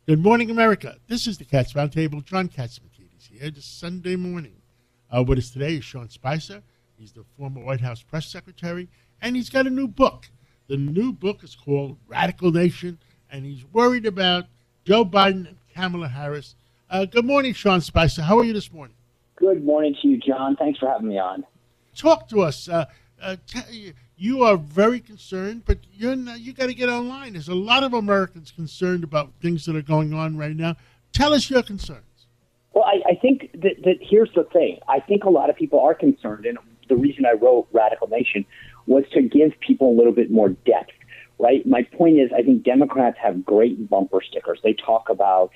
Good morning, America. This is the Cats Roundtable. John Katsimatidis here this Sunday morning. With us today is Sean Spicer. He's the former White House press secretary, and he's got a new book. The new book is called Radical Nation, and he's worried about Joe Biden and Kamala Harris. Good morning, Sean Spicer. How are you this morning? Good morning to you, John. Thanks for having me on. Talk to us. You are very concerned, but you got to get online. There's a lot of Americans concerned about things that are going on right now. Tell us your concerns. Well, I think that here's the thing. I think a lot of people are concerned, and the reason I wrote Radical Nation was to give people a little bit more depth, right? My point is, I think Democrats have great bumper stickers. They talk about,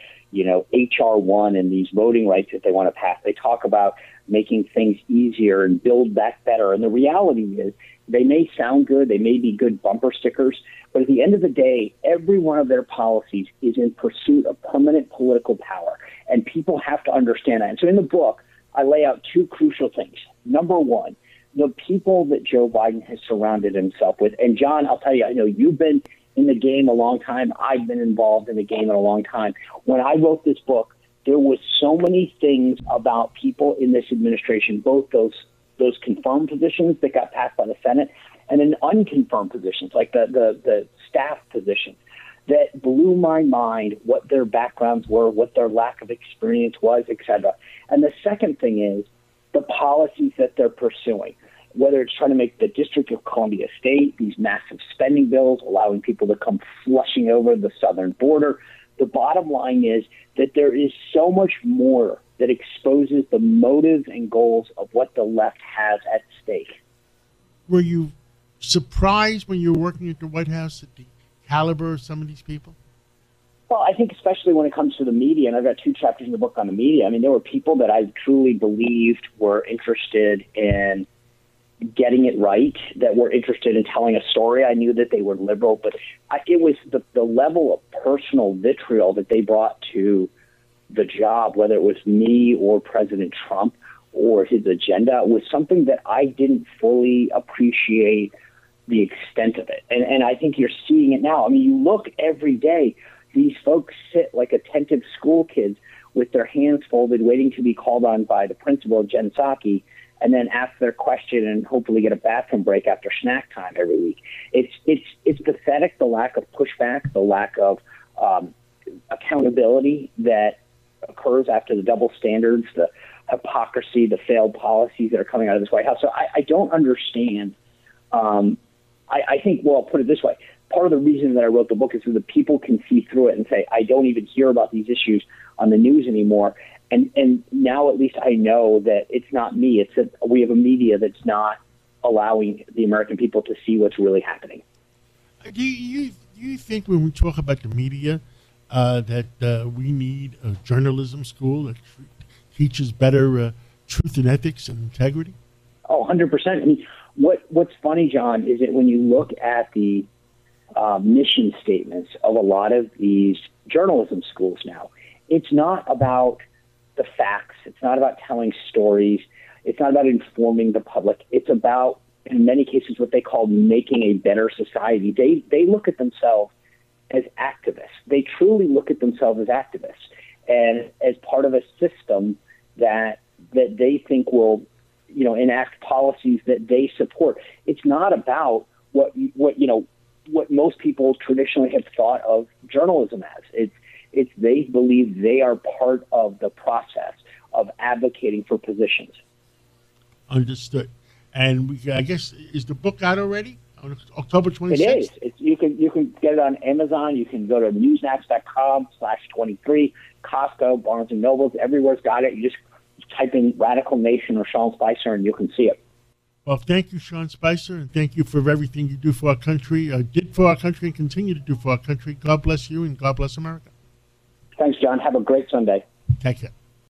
H.R. 1 and these voting rights that they want to pass. They talk about making things easier and build back better. And the reality is, they may sound good, they may be good bumper stickers, but at the end of the day, every one of their policies is in pursuit of permanent political power. And people have to understand that. And so in the book, I lay out two crucial things. Number one, the people that Joe Biden has surrounded himself with. And John, I'll tell you, I know you've been in the game a long time. I've been involved in the game in a long time. When I wrote this book, there was so many things about people in this administration, both those confirmed positions that got passed by the Senate and then unconfirmed positions, like the staff positions, that blew my mind what their backgrounds were, what their lack of experience was, et cetera. And the second thing is the policies that they're pursuing, whether it's trying to make the District of Columbia State, these massive spending bills, allowing people to come flushing over the southern border. The bottom line is that there is so much more that exposes the motives and goals of what the left has at stake. Were you surprised when you were working at the White House at the caliber of some of these people? Well, I think especially when it comes to the media, and I've got two chapters in the book on the media. I mean, there were people that I truly believed were interested in getting it right, that were interested in telling a story. I knew that they were liberal, but it was the level of personal vitriol that they brought to the job, whether it was me or President Trump or his agenda, was something that I didn't fully appreciate the extent of it. And I think you're seeing it now. I mean, you look every day, these folks sit like attentive school kids with their hands folded, waiting to be called on by the principal, Jen Psaki, and then ask their question and hopefully get a bathroom break after snack time every week. It's pathetic, the lack of pushback, the lack of accountability that occurs after the double standards, the hypocrisy, the failed policies that are coming out of this White House. So I don't understand. I think, well, I'll put it this way. Part of the reason that I wrote the book is so that people can see through it and say, I don't even hear about these issues on the news anymore. And now at least I know that it's not me. It's that we have a media that's not allowing the American people to see what's really happening. Do you think when we talk about the media that we need a journalism school that teaches better truth and ethics and integrity? Oh, 100%. I mean, what's funny, John, is that when you look at the mission statements of a lot of these journalism schools now, it's not about the facts. It's not about telling stories. It's not about informing the public. It's about, in many cases, what they call making a better society. They look at themselves as activists. They truly look at themselves as activists and as part of a system that they think will, enact policies that they support. It's not about what most people traditionally have thought of journalism as. It's they believe they are part of the process of advocating for positions. Understood. And I guess, is the book out already on October 26th? It is. You can get it on Amazon. You can go to newsmax.com/23, Costco, Barnes & Nobles, everywhere's got it. You just type in Radical Nation or Sean Spicer and you can see it. Well, thank you, Sean Spicer, and thank you for everything you do for our country, did for our country, and continue to do for our country. God bless you, and God bless America. Thanks, John. Have a great Sunday. Take care.